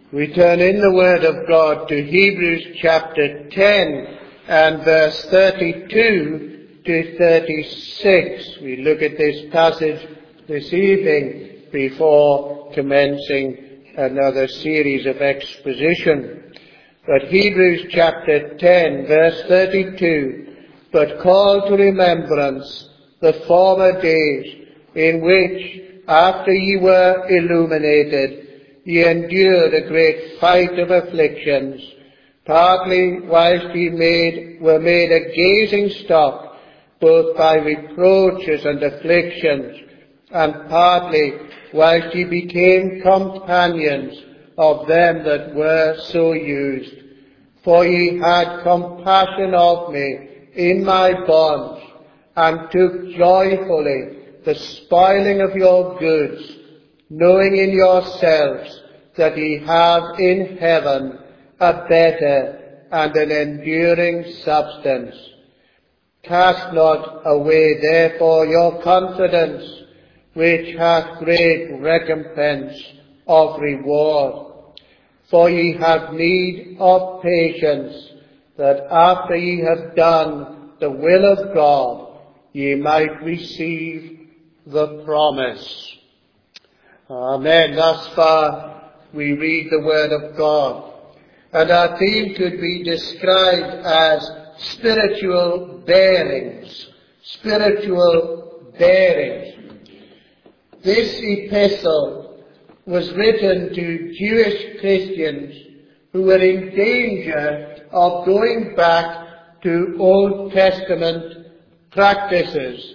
We turn in the Word of God to Hebrews chapter 10 and verse 32 to 36. We look at this passage this evening before commencing another series of exposition. But Hebrews chapter 10 verse 32, but call to remembrance the former days in which, after ye were illuminated, ye endured a great fight of afflictions, partly whilst ye were made a gazing stock, both by reproaches and afflictions, and partly whilst ye became companions of them that were so used. For ye had compassion of me in my bonds, and took joyfully the spoiling of your goods, knowing in yourselves that ye have in heaven a better and an enduring substance. Cast not away therefore your confidence, which hath great recompense of reward. For ye have need of patience, that after ye have done the will of God, ye might receive the promise. Amen. Thus far we read the Word of God. And our theme could be described as spiritual bearings. Spiritual bearings. This epistle was written to Jewish Christians who were in danger of going back to Old Testament practices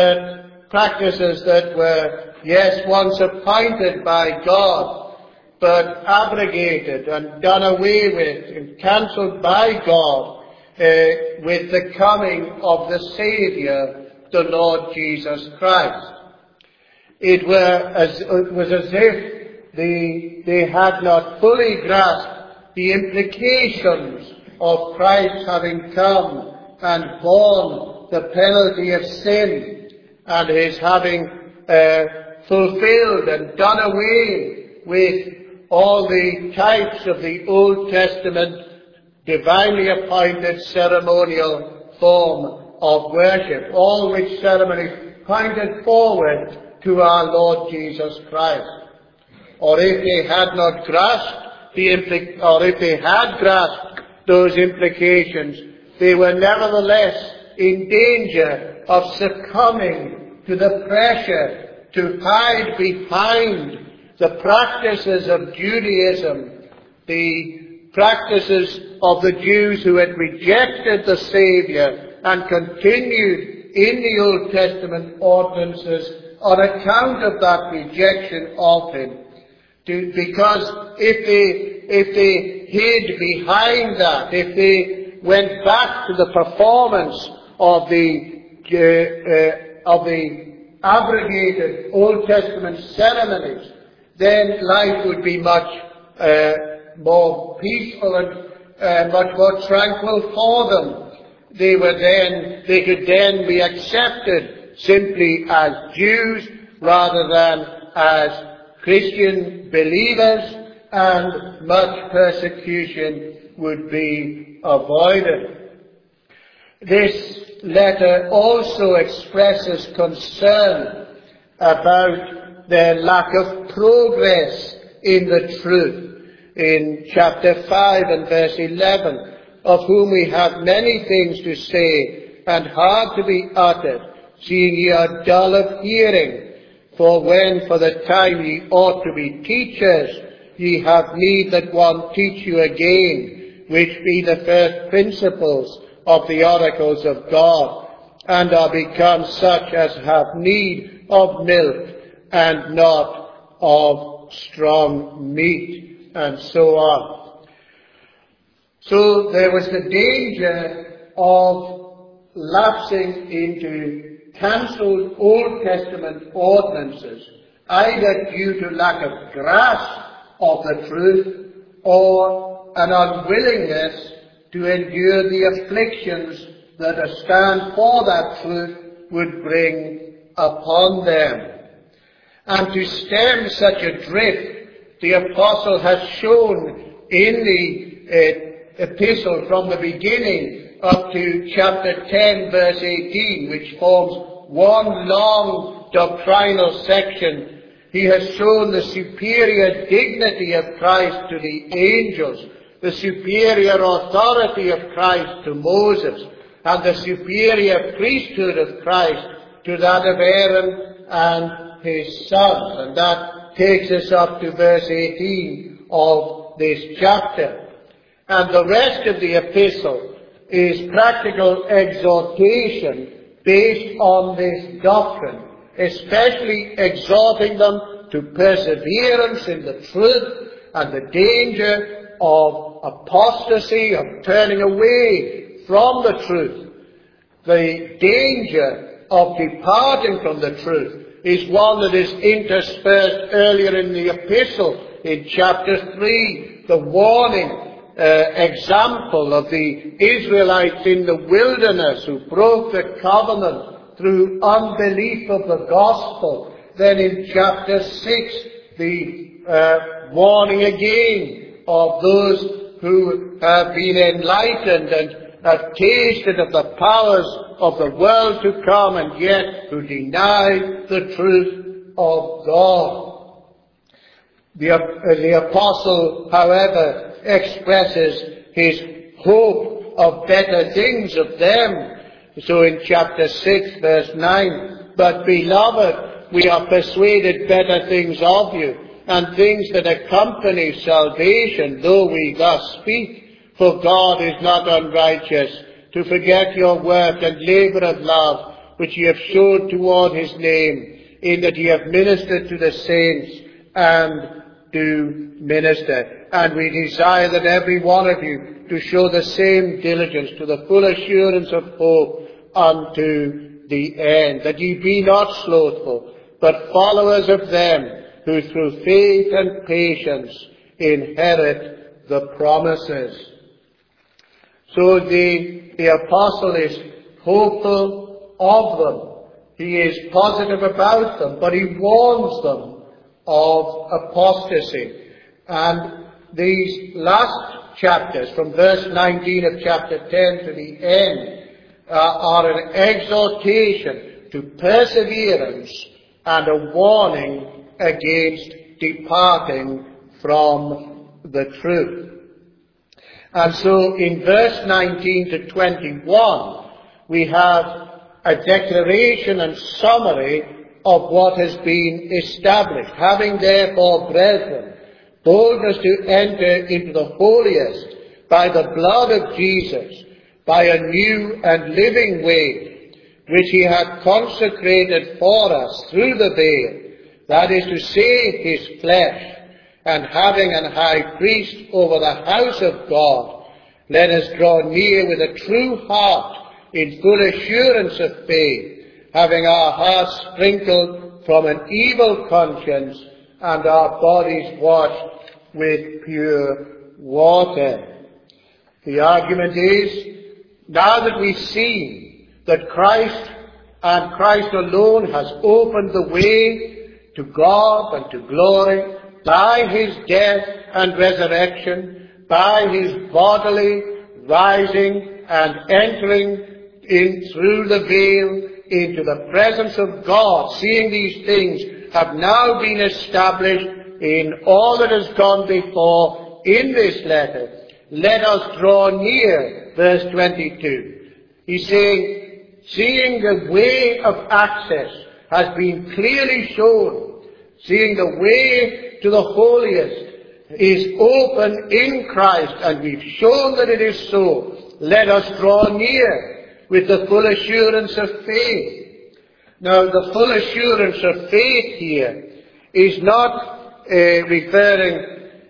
that were, yes, once appointed by God, but abrogated and done away with and cancelled by God with the coming of the Saviour, the Lord Jesus Christ. It was as if they had not fully grasped the implications of Christ having come and borne the penalty of sin, and his having fulfilled and done away with all the types of the Old Testament divinely appointed ceremonial form of worship, all which ceremonies pointed forward to our Lord Jesus Christ. Or if they had not grasped if they had grasped those implications, they were nevertheless in danger of succumbing to the pressure to hide behind the practices of Judaism, the practices of the Jews who had rejected the Saviour and continued in the Old Testament ordinances on account of that rejection of him. Because if they hid behind that, if they went back to the performance of the abrogated Old Testament ceremonies, then life would be much more peaceful and much more tranquil for them. They could then be accepted simply as Jews rather than as Christian believers, and much persecution would be avoided. This letter also expresses concern about their lack of progress in the truth. In chapter 5 and verse 11, of whom we have many things to say, and hard to be uttered, seeing ye are dull of hearing. For when for the time ye ought to be teachers, ye have need that one teach you again, which be the first principles of the oracles of God, and are become such as have need of milk, and not of strong meat, and so on. So there was the danger of lapsing into cancelled Old Testament ordinances, either due to lack of grasp of the truth or an unwillingness to endure the afflictions that a stand for that truth would bring upon them. And to stem such a drift, the apostle has shown in the epistle from the beginning up to chapter 10 verse 18, which forms one long doctrinal section. He has shown the superior dignity of Christ to the angels, the superior authority of Christ to Moses, and the superior priesthood of Christ to that of Aaron and his sons. And that takes us up to verse 18 of this chapter. And the rest of the epistle is practical exhortation based on this doctrine, especially exhorting them to perseverance in the truth and the danger of apostasy, of turning away from the truth. The danger of departing from the truth is one that is interspersed earlier in the epistle. In chapter 3, the warning example of the Israelites in the wilderness who broke the covenant through unbelief of the gospel. Then in chapter 6, the warning again of those who have been enlightened and have tasted of the powers of the world to come, and yet who deny the truth of God. The apostle, however, expresses his hope of better things of them. So in chapter 6 verse 9, "But beloved, we are persuaded better things of you, and things that accompany salvation, though we thus speak. For God is not unrighteous to forget your work and labour of love, which ye have showed toward his name, in that ye have ministered to the saints and do minister. And we desire that every one of you to show the same diligence to the full assurance of hope unto the end, that ye be not slothful, but followers of them who through faith and patience inherit the promises." So the apostle is hopeful of them. He is positive about them, but he warns them of apostasy. And these last chapters, from verse 19 of chapter 10 to the end, are an exhortation to perseverance and a warning against departing from the truth. And so in verse 19 to 21, we have a declaration and summary of what has been established. "Having therefore, brethren, boldness to enter into the holiest by the blood of Jesus, by a new and living way, which he hath consecrated for us through the veil, that is to say, his flesh, and having an high priest over the house of God, let us draw near with a true heart in full assurance of faith, having our hearts sprinkled from an evil conscience and our bodies washed with pure water." The argument is, now that we've seen that Christ and Christ alone has opened the way to God and to glory by his death and resurrection, by his bodily rising and entering in through the veil into the presence of God, seeing these things have now been established in all that has gone before in this letter, let us draw near, verse 22. He's saying, seeing the way of access has been clearly shown, seeing the way to the holiest is open in Christ, and we've shown that it is so, let us draw near with the full assurance of faith. Now, the full assurance of faith here is not referring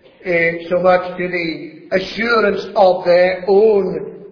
so much to the assurance of their own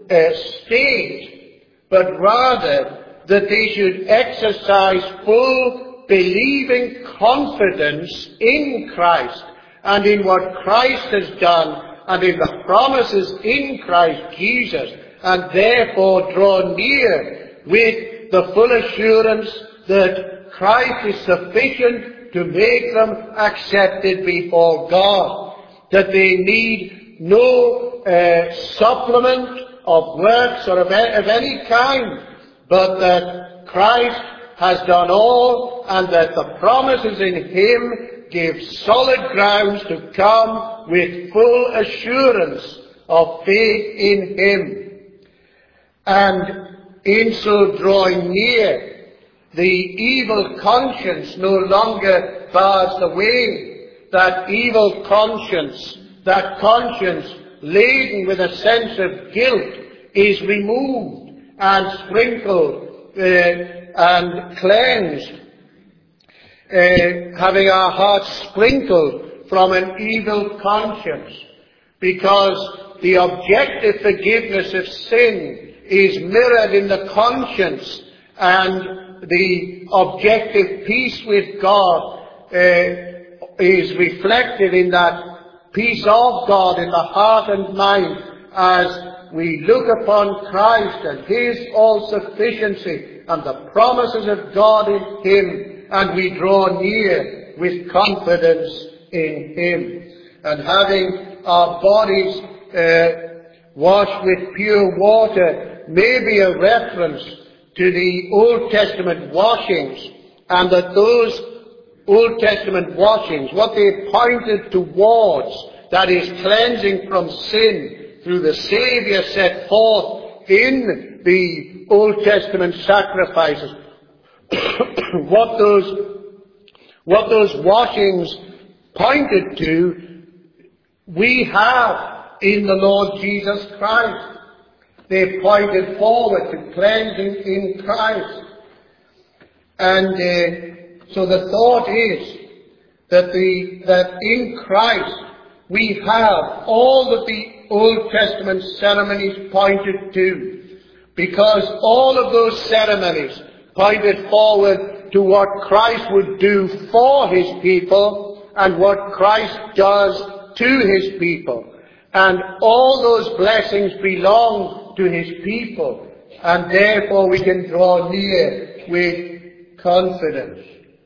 state, but rather that they should exercise full believing confidence in Christ and in what Christ has done and in the promises in Christ Jesus, and therefore draw near with the full assurance that Christ is sufficient to make them accepted before God. That they need no supplement of works or of any kind, but that Christ has done all, and that the promises in Him give solid grounds to come with full assurance of faith in Him. And in so drawing near, the evil conscience no longer bars the way. That evil conscience, that conscience laden with a sense of guilt, is removed and sprinkled and cleansed, having our hearts sprinkled from an evil conscience, because the objective forgiveness of sin is mirrored in the conscience, and the objective peace with God is reflected in that peace of God in the heart and mind as we look upon Christ and His all-sufficiency and the promises of God in Him, and we draw near with confidence in Him. And having our bodies washed with pure water may be a reference to the Old Testament washings, and that those Old Testament washings, what they pointed towards, that is cleansing from sin through the Saviour set forth in the Old Testament sacrifices, what those washings pointed to, we have in the Lord Jesus Christ. They pointed forward to cleansing in Christ. And so the thought is that in Christ we have all that the Old Testament ceremonies pointed to, because all of those ceremonies pointed forward to what Christ would do for His people and what Christ does to His people. And all those blessings belong to His people, and therefore we can draw near with confidence.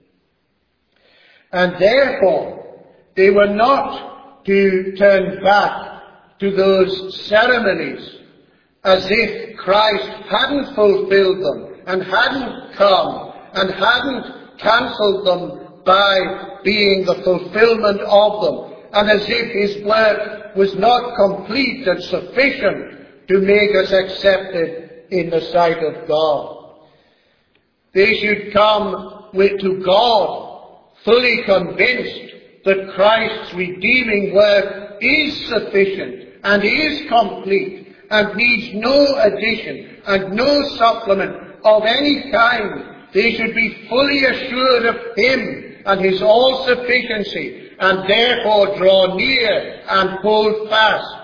And therefore, they were not to turn back to those ceremonies as if Christ hadn't fulfilled them and hadn't come and hadn't cancelled them by being the fulfillment of them, and as if His work was not complete and sufficient to make us accepted in the sight of God. They should come to God fully convinced that Christ's redeeming work is sufficient and is complete and needs no addition and no supplement of any kind. They should be fully assured of Him and His all-sufficiency, and therefore draw near and hold fast.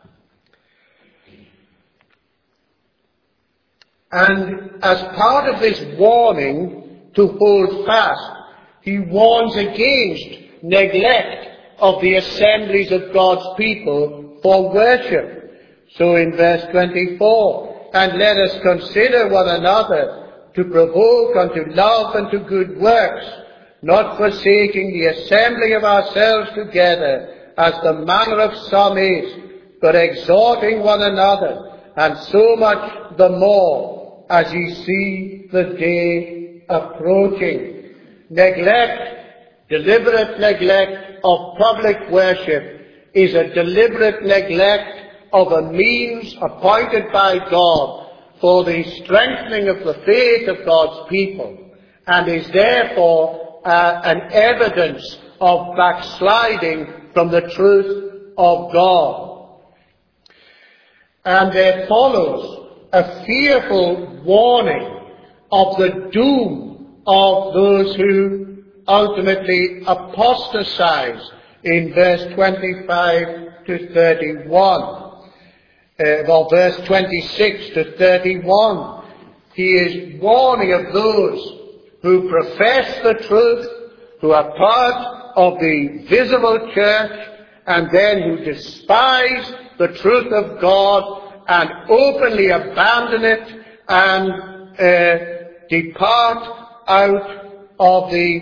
And as part of this warning to hold fast, He warns against neglect of the assemblies of God's people for worship. So in verse 24, and let us consider one another to provoke unto love and to good works, not forsaking the assembly of ourselves together, as the manner of some is, but exhorting one another, and so much the more as ye see the day approaching. Neglect, deliberate neglect of public worship, is a deliberate neglect of a means appointed by God for the strengthening of the faith of God's people, and is therefore an evidence of backsliding from the truth of God. And there follows a fearful warning of the doom of those who ultimately apostatize in verse 25 to 31. Or verse 26 to 31. He is warning of those who profess the truth, who are part of the visible church, and then who despise the truth of God and openly abandon it and depart out of the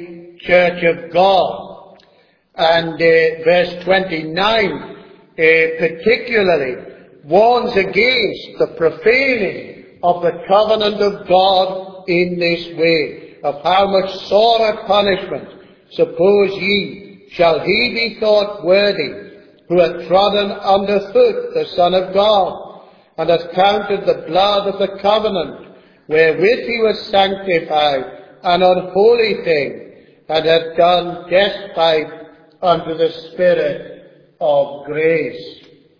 church of God. And verse 29 particularly warns against the profaning of the covenant of God in this way, of how much sorer punishment, suppose ye, shall he be thought worthy, who hath trodden under foot the Son of God, and hath counted the blood of the covenant, wherewith he was sanctified, an unholy thing, and hath done despite unto the Spirit of grace.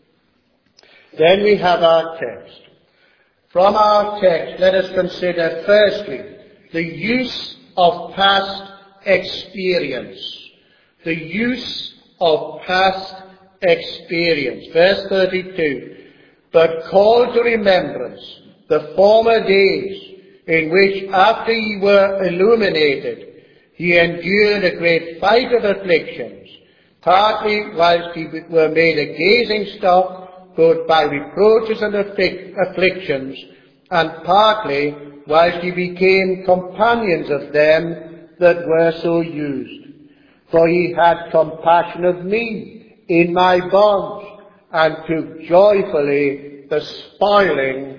Then we have our text. From our text, let us consider firstly the use of past experience. The use of past experience. Verse 32. But call to remembrance the former days, in which after ye were illuminated, ye endured a great fight of afflictions, partly whilst ye were made a gazing stock, both by reproaches and afflictions, and partly whilst ye became companions of them that were so used. For ye had compassion of me in my bonds, and took joyfully the spoiling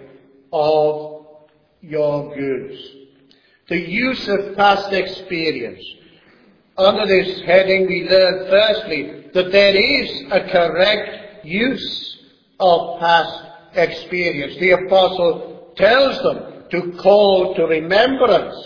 of your goods. The use of past experience. Under this heading we learn firstly that there is a correct use of past experience. The apostle tells them to call to remembrance.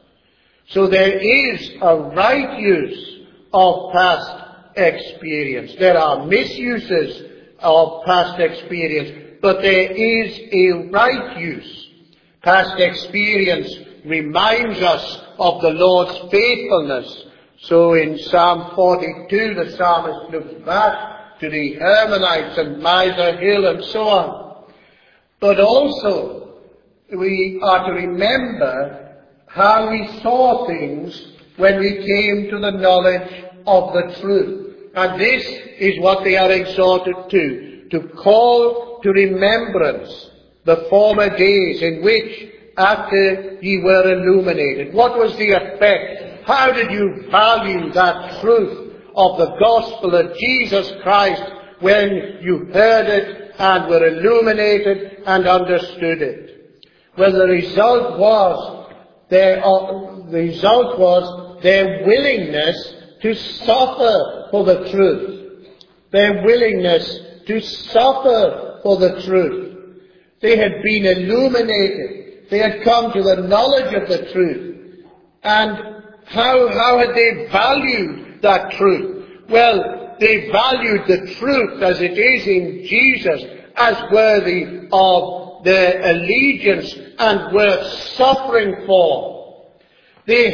So there is a right use of past experience. There are misuses of past experience, but there is a right use. Past experience reminds us of the Lord's faithfulness. So in Psalm 42, the psalmist looks back to the Hermonites and Miser Hill and so on. But also, we are to remember how we saw things when we came to the knowledge of the truth. And this is what they are exhorted to call to remembrance the former days in which, after ye were illuminated. What was the effect? How did you value that truth of the gospel of Jesus Christ when you heard it and were illuminated and understood it? Well, the result was their willingness to suffer for the truth. Their willingness to suffer for the truth. They had been illuminated. They had come to the knowledge of the truth. And how had they valued that truth? Well, they valued the truth as it is in Jesus as worthy of their allegiance and worth suffering for. They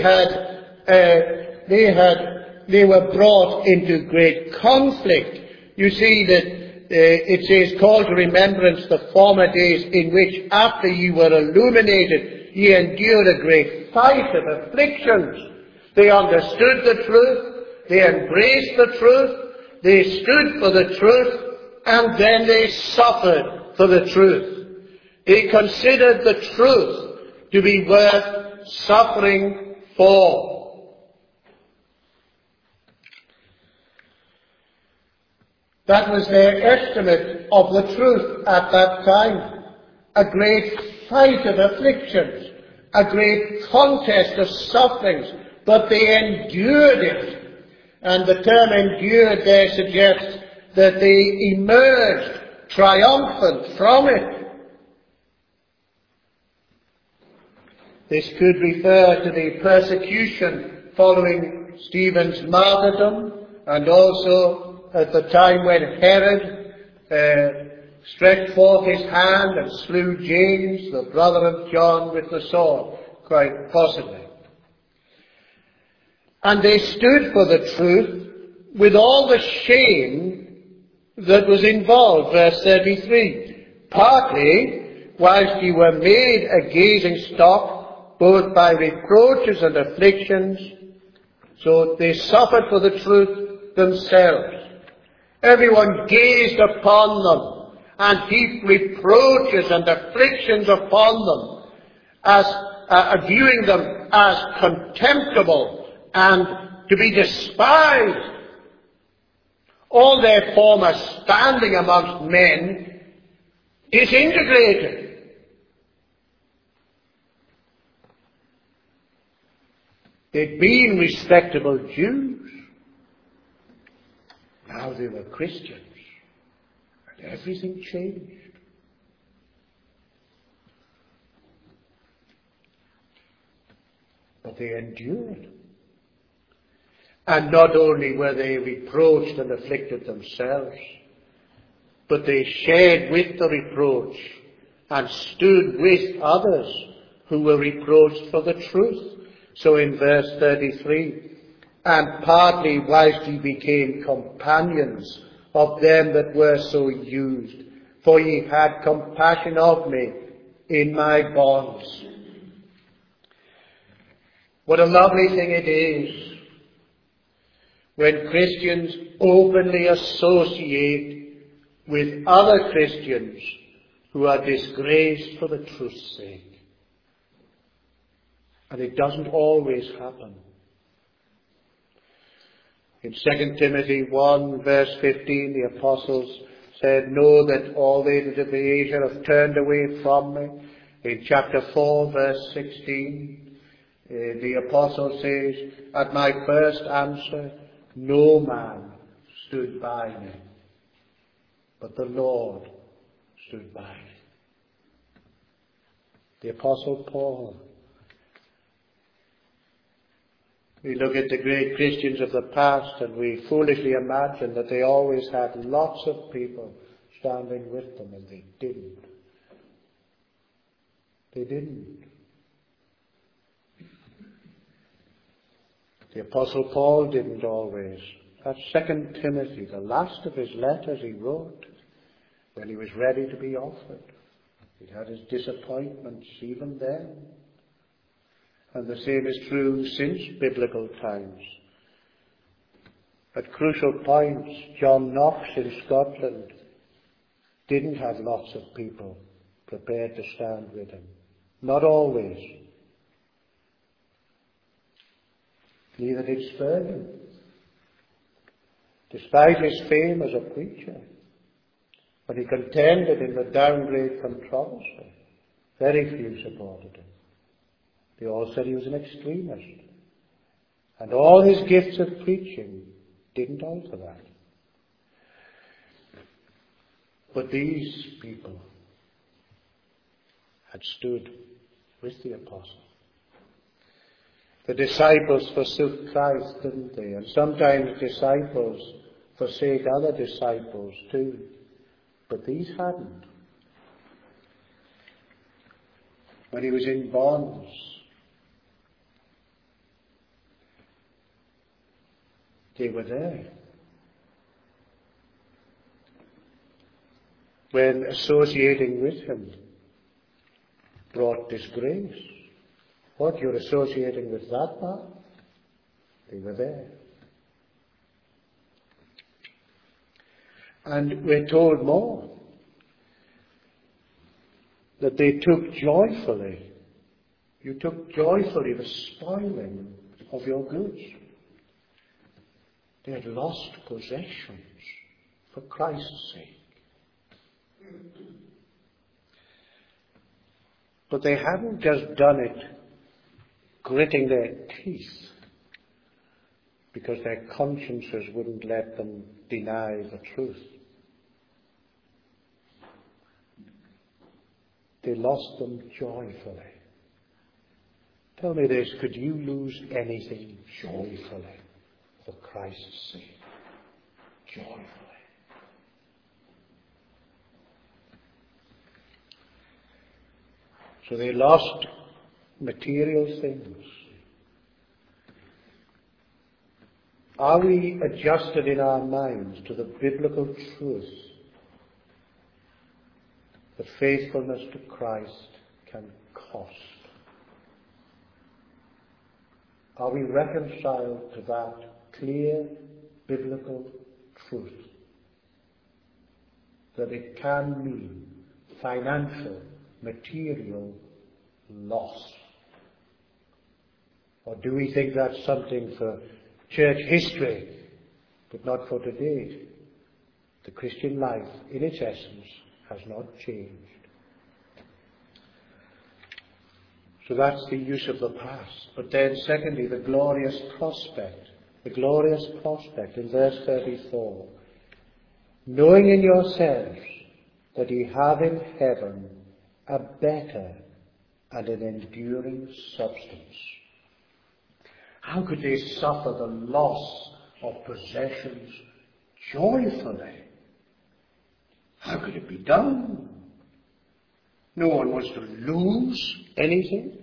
were brought into great conflict. You see that it says, call to remembrance the former days in which after ye were illuminated, ye endured a great fight of afflictions. They understood the truth, they embraced the truth, they stood for the truth, and then they suffered for the truth. They considered the truth to be worth suffering for. That was their estimate of the truth at that time. A great fight of afflictions, a great contest of sufferings, but they endured it. And the term endured there suggests that they emerged triumphant from it. This could refer to the persecution following Stephen's martyrdom, and also at the time when Herod stretched forth his hand and slew James, the brother of John, with the sword, quite possibly. And they stood for the truth with all the shame that was involved. Verse 33. Partly, whilst ye were made a gazing stock, both by reproaches and afflictions, so they suffered for the truth themselves. Everyone gazed upon them and heaped reproaches and afflictions upon them, as viewing them as contemptible and to be despised. All their former standing amongst men disintegrated. They'd been respectable Jews. Now they were Christians. And everything changed. But they endured. And not only were they reproached and afflicted themselves, but they shared with the reproach and stood with others who were reproached for the truth. So in verse 33, and partly whilst ye became companions of them that were so used, for ye had compassion of me in my bonds. What a lovely thing it is when Christians openly associate with other Christians who are disgraced for the truth's sake. And it doesn't always happen. In 2 Timothy 1 verse 15, the apostles said, know that all they that of Asia have turned away from me. In chapter 4 verse 16, the apostle says, at my first answer, no man stood by me, but the Lord stood by me. The apostle Paul. We look at the great Christians of the past and we foolishly imagine that they always had lots of people standing with them, and they didn't. They didn't. The Apostle Paul didn't always. That's 2 Timothy, the last of his letters he wrote when he was ready to be offered. He had his disappointments even then. And the same is true since biblical times. At crucial points, John Knox in Scotland didn't have lots of people prepared to stand with him. Not always. Neither did Spurgeon. Despite his fame as a preacher, when he contended in the downgrade controversy, very few supported him. They all said he was an extremist. And all his gifts of preaching didn't alter that. But these people had stood with the apostle. The disciples forsook Christ, didn't they? And sometimes disciples forsake other disciples too. But these hadn't. When he was in bonds, they were there. When associating with him brought disgrace, what, you're associating with that man? They were there. And we're told more, that they took joyfully, you took joyfully the spoiling of your goods. They had lost possessions for Christ's sake. But they hadn't just done it gritting their teeth because their consciences wouldn't let them deny the truth. They lost them joyfully. Tell me this, could you lose anything joyfully for Christ's sake? Joyfully. So they lost material things. Are we adjusted in our minds to the biblical truth that faithfulness to Christ can cost? Are we reconciled to that clear biblical truth that it can mean financial, material loss? Or do we think that's something for church history, but not for today. The Christian life, in its essence, has not changed. So that's the use of the past. But then secondly, the glorious prospect. The glorious prospect in verse 34. Knowing in yourselves that ye have in heaven a better and an enduring substance. How could they suffer the loss of possessions joyfully? How could it be done? No one wants to lose anything.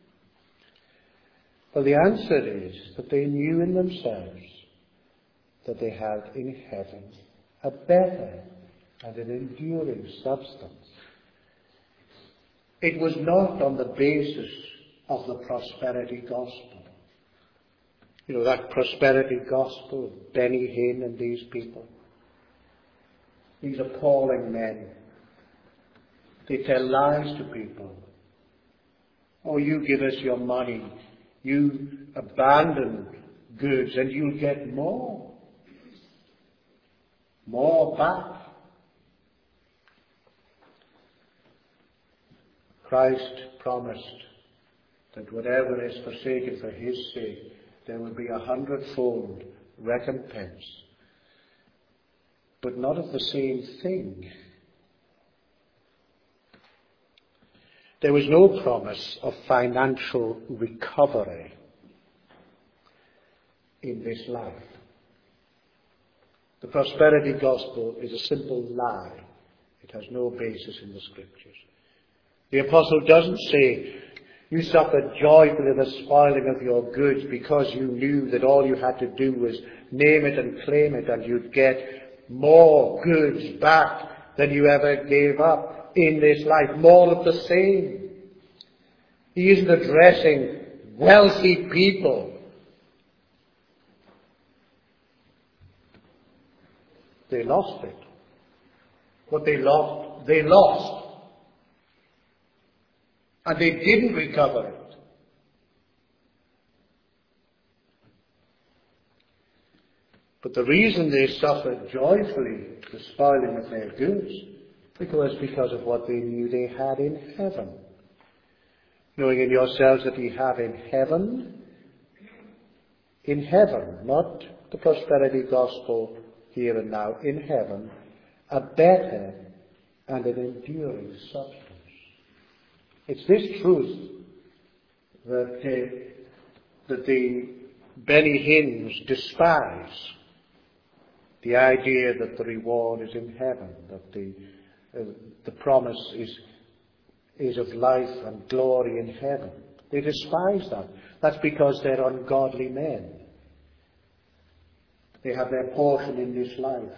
Well, the answer is that they knew in themselves that they had in heaven a better and an enduring substance. It was not on the basis of the prosperity gospel. You know, that prosperity gospel, Benny Hinn and these people. These appalling men. They tell lies to people. Oh, you give us your money. You abandon goods and you'll get more. More back. Christ promised that whatever is forsaken for his sake, there will be 100-fold recompense. But not of the same thing. There was no promise of financial recovery in this life. The prosperity gospel is a simple lie. It has no basis in the Scriptures. The apostle doesn't say, you suffered joyfully the spoiling of your goods because you knew that all you had to do was name it and claim it and you'd get more goods back than you ever gave up in this life. More of the same. He isn't addressing wealthy people. They lost it. What they lost. And they didn't recover it. But the reason they suffered joyfully the spoiling of their goods was because of what they knew they had in heaven. Knowing in yourselves that ye have in heaven, not the prosperity gospel here and now, in heaven, a better and an enduring substance. It's this truth that the Benny Hinns despise. The idea that the reward is in heaven, that the promise is of life and glory in heaven. They despise that. That's because they're ungodly men. They have their portion in this life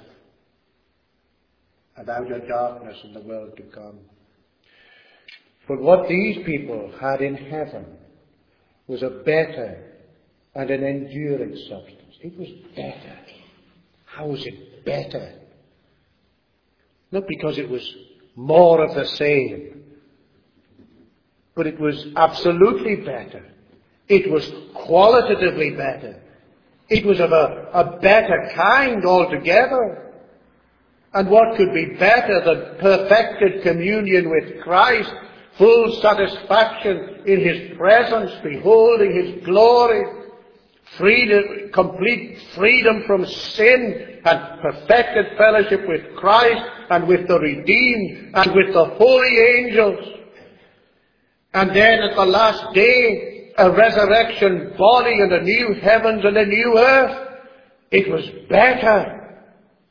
and outer darkness in the world to come. But what these people had in heaven was a better and an enduring substance. It was better. How was it better? Not because it was more of the same, but it was absolutely better. It was qualitatively better. It was of a better kind altogether. And what could be better than perfected communion with Christ, full satisfaction in his presence, beholding his glory, freedom, complete freedom from sin, and perfected fellowship with Christ and with the redeemed and with the holy angels. And then at the last day, a resurrection body and a new heavens and a new earth. It was better.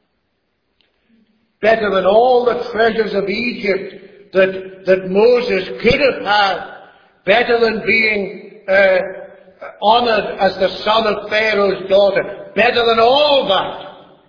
Better than all the treasures of Egypt that Moses could have had. Better than being honored as the son of Pharaoh's daughter. Better than all that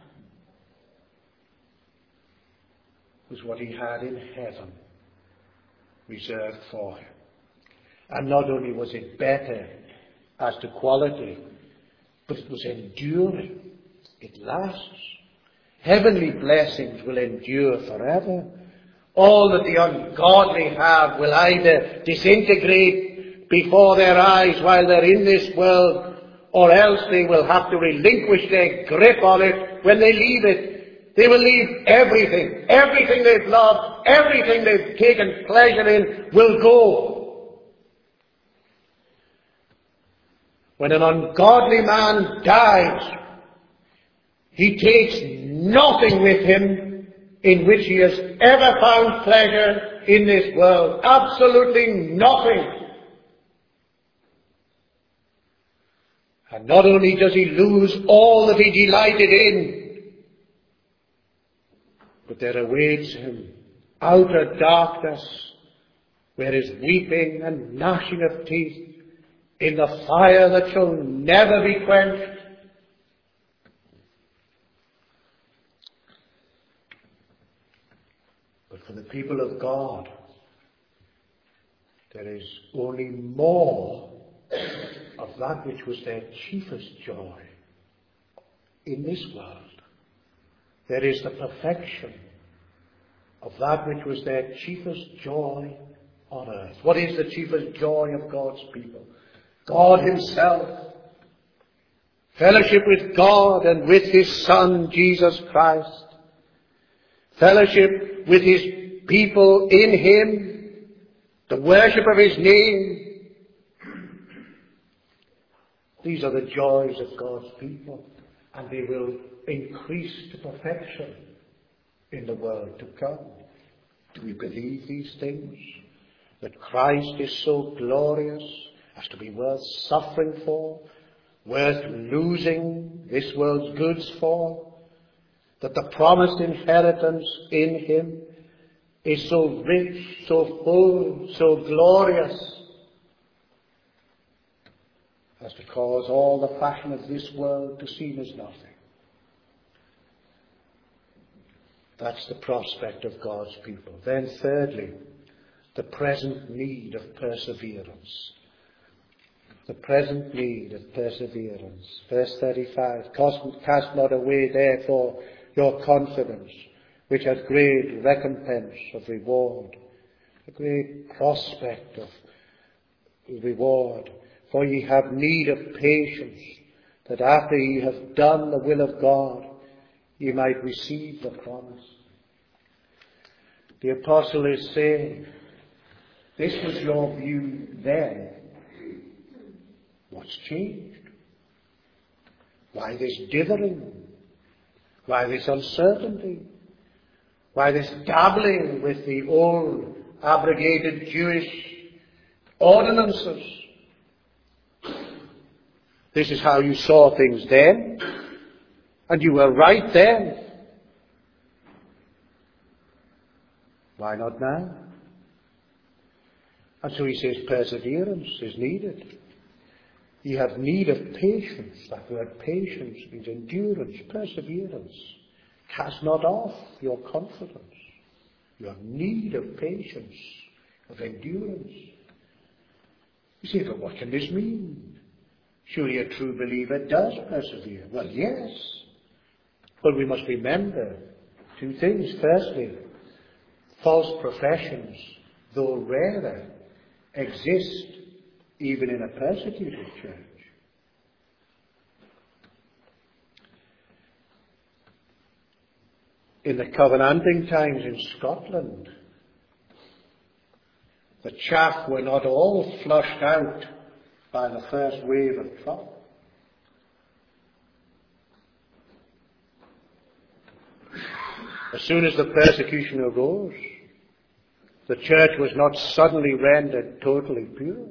was what he had in heaven reserved for him. And not only was it better as to quality, but it was enduring. It lasts. Heavenly blessings will endure forever. All that the ungodly have will either disintegrate before their eyes while they're in this world, or else they will have to relinquish their grip on it when they leave it. They will leave everything. Everything they've loved, everything they've taken pleasure in will go. When an ungodly man dies, he takes nothing with him in which he has ever found pleasure in this world. Absolutely nothing. And not only does he lose all that he delighted in, but there awaits him outer darkness, where is weeping and gnashing of teeth, in the fire that shall never be quenched. But for the people of God, there is only more of that which was their chiefest joy in this world. There is the perfection of that which was their chiefest joy on earth. What is the chiefest joy of God's people? God himself. Fellowship with God and with his Son, Jesus Christ. Fellowship with his people in him. The worship of his name. These are the joys of God's people, and they will increase to perfection in the world to come. Do we believe these things? That Christ is so glorious as to be worth suffering for, worth losing this world's goods for, that the promised inheritance in him is so rich, so full, so glorious, as to cause all the fashion of this world to seem as nothing. That's the prospect of God's people. Then thirdly, the present need of perseverance. The present need of perseverance. Verse 35, cast not away therefore your confidence, which hath great recompense of reward. A great prospect of reward. For ye have need of patience, that after ye have done the will of God, ye might receive the promise. The apostle is saying, this was your view then. What's changed? Why this dithering? Why this uncertainty? Why this dabbling with the old abrogated Jewish ordinances? This is how you saw things then, and you were right then. Why not now? And so he says perseverance is needed. You have need of patience. That word patience means endurance, perseverance. Cast not off your confidence. You have need of patience, of endurance. You say, but what can this mean? Surely a true believer does persevere. Well, yes. But we must remember two things. Firstly, false professions, though rarer, exist even in a persecuted church. In the Covenanting times in Scotland, the chaff were not all flushed out by the first wave of trouble. As soon as the persecution arose, the church was not suddenly rendered totally pure.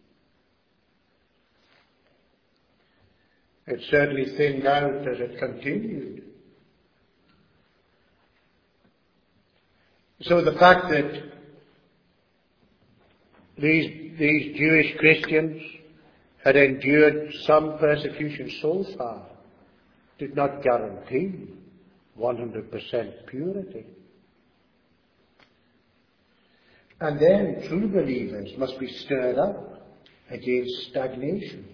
It certainly thinned out as it continued. So the fact that these Jewish Christians had endured some persecution so far did not guarantee 100% purity. And then true believers must be stirred up against stagnation.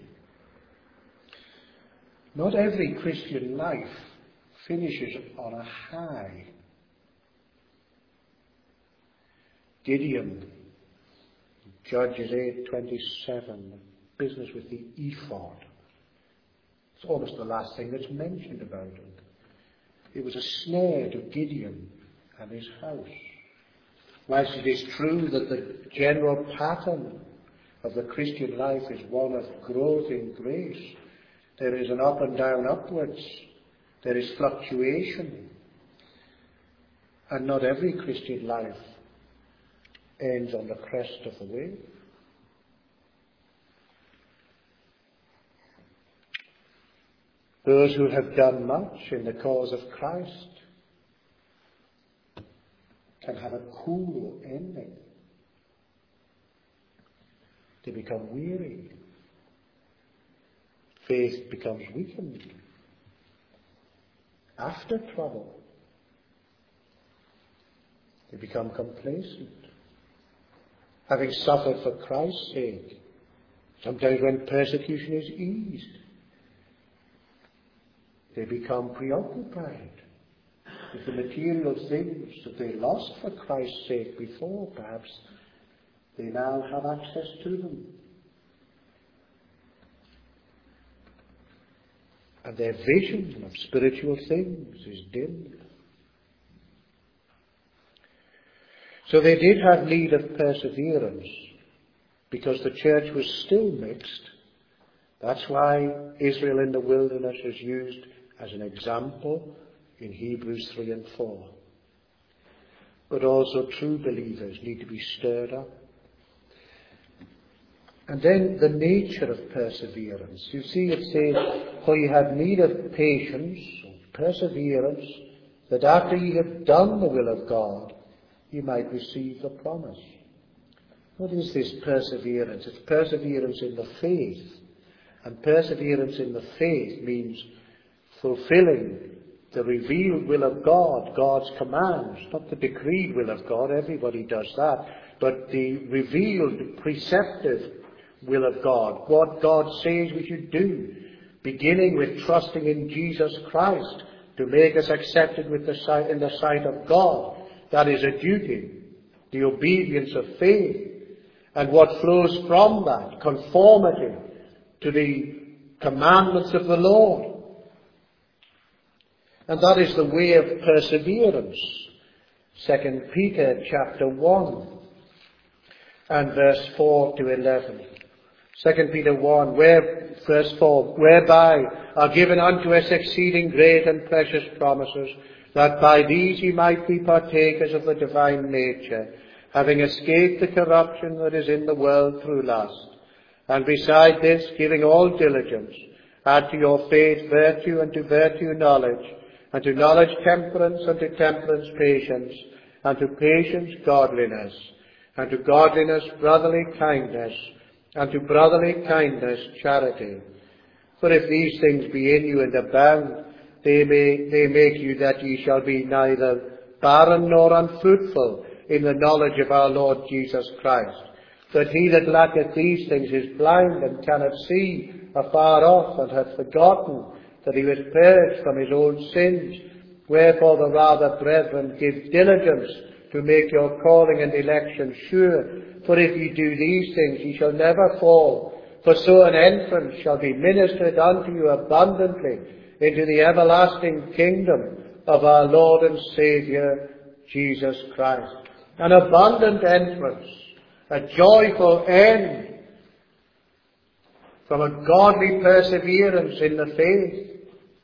Not every Christian life finishes on a high. Gideon, Judges 8:27, business with the ephod. It's almost the last thing that's mentioned about it. It was a snare to Gideon and his house. Whilst it is true that the general pattern of the Christian life is one of growth in grace, there is an up and down upwards. There is fluctuation. And not every Christian life ends on the crest of the wave. Those who have done much in the cause of Christ can have a cool ending. They become weary. Faith becomes weakened after trouble. They become complacent. Having suffered for Christ's sake, sometimes when persecution is eased, they become preoccupied with the material things that they lost for Christ's sake before. Perhaps they now have access to them. And their vision of spiritual things is dimmed. So they did have need of perseverance, because the church was still mixed. That's why Israel in the wilderness is used as an example in Hebrews 3 and 4. But also true believers need to be stirred up. And then the nature of perseverance. You see, it says, for you have need of patience, perseverance, that after ye have done the will of God, ye might receive the promise. What is this perseverance? It's perseverance in the faith. And perseverance in the faith means fulfilling the revealed will of God, God's commands, not the decreed will of God. Everybody does that. But the revealed, preceptive will of God, what God says we should do, beginning with trusting in Jesus Christ to make us accepted in the sight of God. That is a duty, the obedience of faith, and what flows from that, conformity to the commandments of the Lord. And that is the way of perseverance. 2 Peter chapter 1 and verse 4 to 11. 2 Peter 1, verse 4, whereby are given unto us exceeding great and precious promises, that by these ye might be partakers of the divine nature, having escaped the corruption that is in the world through lust. And beside this, giving all diligence, add to your faith virtue, and to virtue knowledge, and to knowledge temperance, and to temperance patience, and to patience godliness, and to godliness brotherly kindness, and to brotherly kindness charity. For if these things be in you and abound, they make you that ye shall be neither barren nor unfruitful in the knowledge of our Lord Jesus Christ. That he that lacketh these things is blind and cannot see afar off, and hath forgotten that he was purged from his old sins. Wherefore the rather, brethren, give diligence to make your calling and election sure. For if ye do these things, ye shall never fall. For so an entrance shall be ministered unto you abundantly into the everlasting kingdom of our Lord and Saviour, Jesus Christ. An abundant entrance, a joyful end from a godly perseverance in the faith.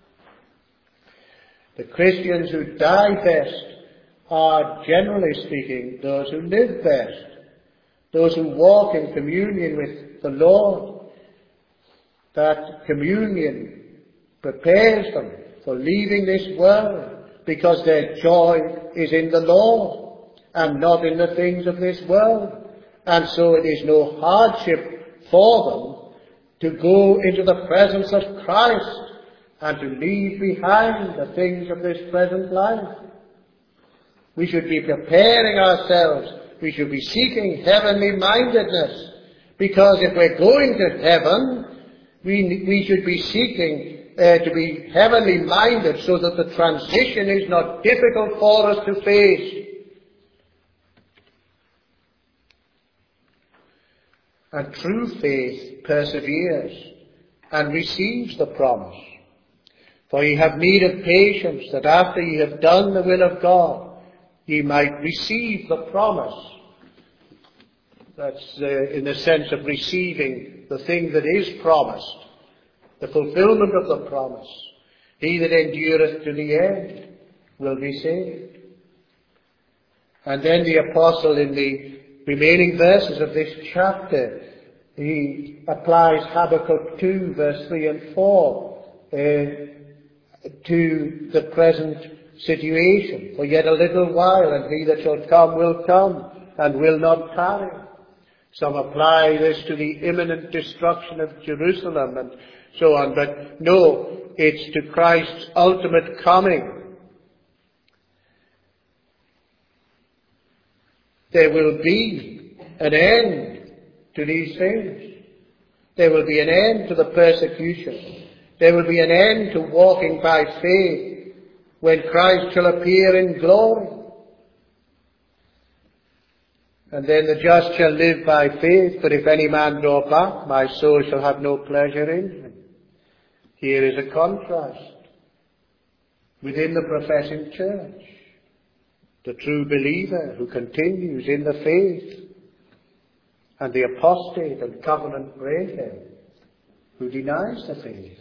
The Christians who die best are, generally speaking, those who live best, those who walk in communion with the Lord. That communion prepares them for leaving this world, because their joy is in the Lord and not in the things of this world. And so it is no hardship for them to go into the presence of Christ and to leave behind the things of this present life. We should be preparing ourselves. We should be seeking heavenly mindedness, because if we're going to heaven, we should be seeking to be heavenly minded, so that the transition is not difficult for us to face. And true faith perseveres and receives the promise. For ye have need of patience, that after ye have done the will of God, ye might receive the promise. That's in the sense of receiving the thing that is promised, the fulfillment of the promise. He that endureth to the end will be saved. And then the apostle, in the remaining verses of this chapter, he applies Habakkuk 2, verse 3 and 4, to the present situation. For yet a little while, and he that shall come will come, and will not tarry. Some apply this to the imminent destruction of Jerusalem and so on, but no, it's to Christ's ultimate coming. There will be an end to these things. There will be an end to the persecution. There will be an end to walking by faith when Christ shall appear in glory. And then the just shall live by faith, but if any man draw back, my soul shall have no pleasure in him. Here is a contrast within the professing church. The true believer who continues in the faith, and the apostate and covenant breaker who denies the faith.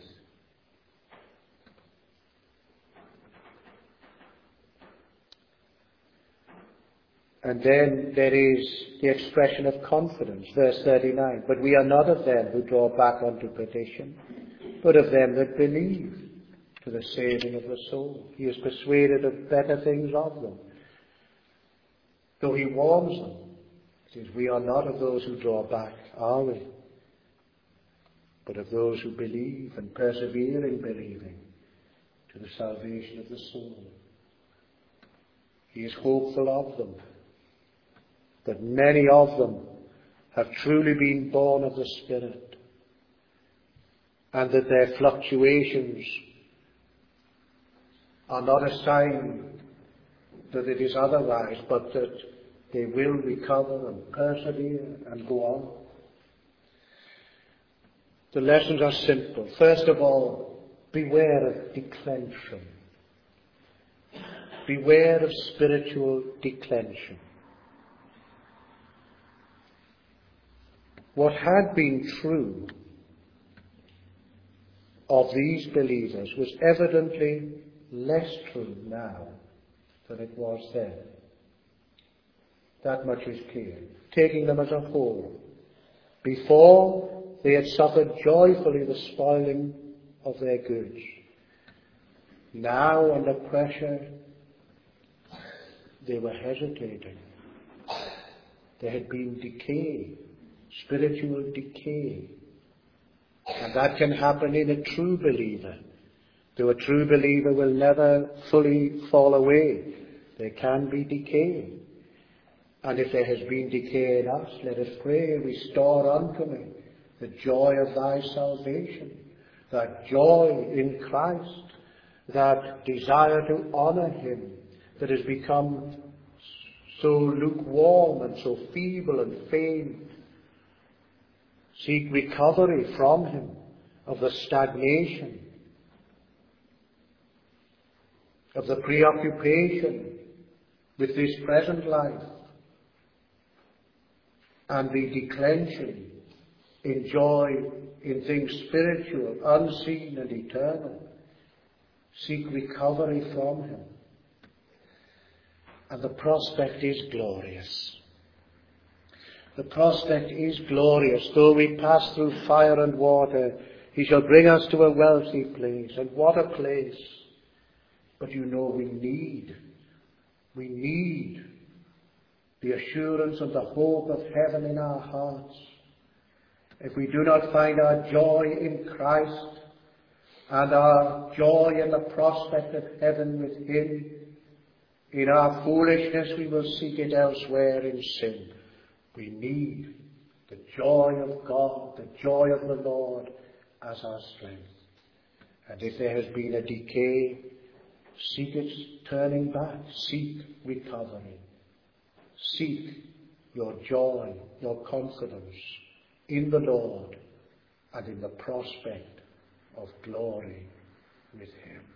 And then there is the expression of confidence, verse 39. But we are not of them who draw back unto perdition, but of them that believe to the saving of the soul. He is persuaded of better things of them. Though he warns them, he says, we are not of those who draw back, are we? But of those who believe and persevere in believing to the salvation of the soul. He is hopeful of them, that many of them have truly been born of the Spirit, and that their fluctuations are not a sign that it is otherwise, but that they will recover and persevere and go on. The lessons are simple. First of all, beware of declension. Beware of spiritual declension. What had been true of these believers was evidently less true now than it was then. That much is clear. Taking them as a whole. Before, they had suffered joyfully the spoiling of their goods. Now, under pressure, they were hesitating. There had been decay, spiritual decay. And that can happen in a true believer. Though a true believer will never fully fall away, there can be decay. And if there has been decay in us, let us pray, restore unto me the joy of thy salvation, that joy in Christ, that desire to honor him, that has become so lukewarm and so feeble and faint. Seek recovery from him of the stagnation, of the preoccupation with this present life, and the declension in joy in things spiritual, unseen and eternal. Seek recovery from him. And the prospect is glorious. The prospect is glorious. Though we pass through fire and water, he shall bring us to a wealthy place. And what a place! But you know, we need the assurance of the hope of heaven in our hearts. If we do not find our joy in Christ and our joy in the prospect of heaven with him, in our foolishness we will seek it elsewhere in sin. We need the joy of God, the joy of the Lord as our strength. And if there has been a decay, seek its turning back. Seek recovery. Seek your joy, your confidence in the Lord and in the prospect of glory with him.